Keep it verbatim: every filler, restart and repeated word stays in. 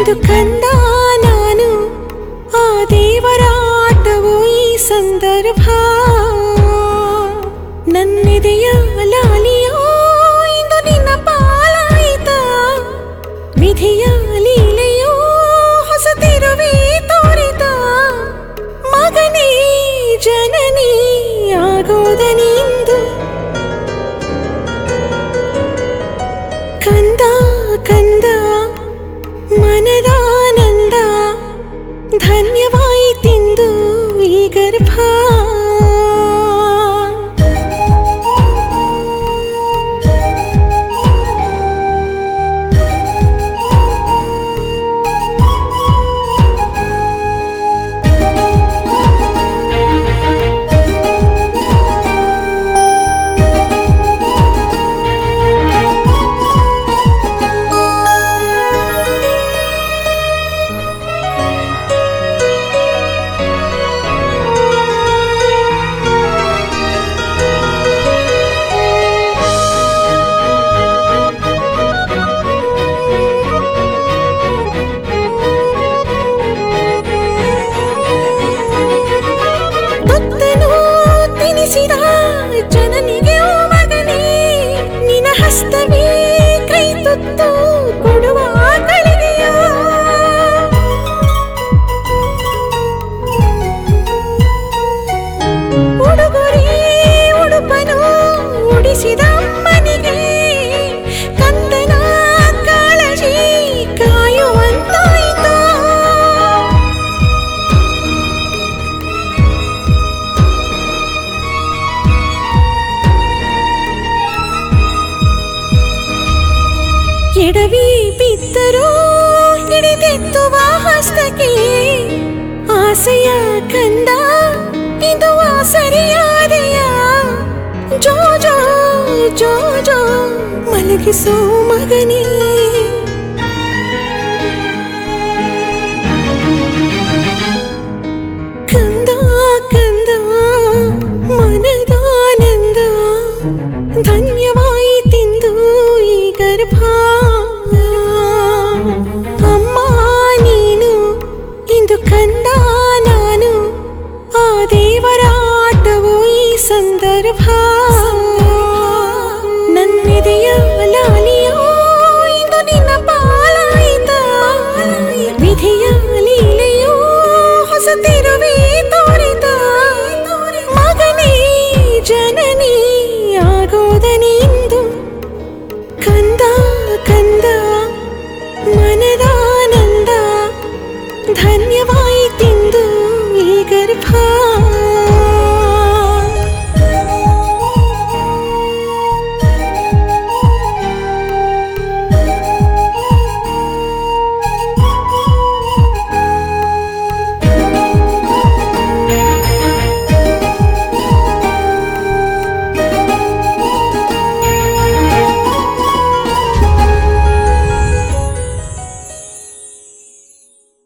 ಇಂದು ಕಂದ ನಾನು ಆ ದೇವರ ಆಟವೋ ಈ ಸಂದರ್ಭ ನನ್ನೆದೆಯ ಲಾಲಿಯೋ ಇಂದು ನಿನ್ನ ಪಾಲಾಯಿತ ವಿಧಿಯ ಲೀಲೆಯೋ ಹೊಸ ತಿರುವಿ ತೋರಿತ ಮಗನೇ ಜನನಿ ಆಗೋದನಿಂದು ಕಂದ ಕಂದ ಮನದಾನಂದ ಧನ್ಯವಾಯಿತೆಂದು ಈ ಗರ್ಭ ಜನನಿಗೆ ಓ ಮಗನೇ ನಿನ್ನ ಹಸ್ತವೇ ಕೈ ತುತ್ತು ಕೊಡುವ ಗಳಿಗೆಯೋ ಉಡುಗೊರೆ ಉಡುಪನು ಉಡಿಸಿದ ಅಮ್ಮನಿಗೆ ಕಂದನ ಕಾಳಜಿ ಕಾಯುವಂತಾಯಿತು ಎಡವಿ ಬಿದ್ದರೂ ಹಿಡಿದೆತ್ತುವ ಹಸ್ತಕ್ಕೆ ಆಸೆಯ ಕಂದ ಇದು ಆಸರಿಯಾದೆಯ ಜೋ ಜೋ ಜೋ ಜೋ ಮಲಗಿಸೋ ಮಗನೇ ಕಂದ ಕಂದ ಮನದಾನಂದ ಧನ್ಯವಾಯಿತೆಂದು ಈ ಗರ್ಭ ಕಂದ ನಾನು ಆ ದೇವರ ಆಟವೋ ಈ ಸಂದರ್ಭ ನನ್ನೆದೆಯ ಲಾಲಿಯೋ ಇಂದು ನಿನ್ನ ಪಾಲಾಯಿತ ವಿಧಿಯ ಲೀಲೆಯೋ ಹೊಸ ತಿರುವಿ ತೋರಿತ ಮಗನೇ ಜನನಿ ಆಗೋದನಿಂದು ಕಂದ ಕಂದ ಮನದಾನಂದ ಧನ್ಯವಾಯಿತೆಂದು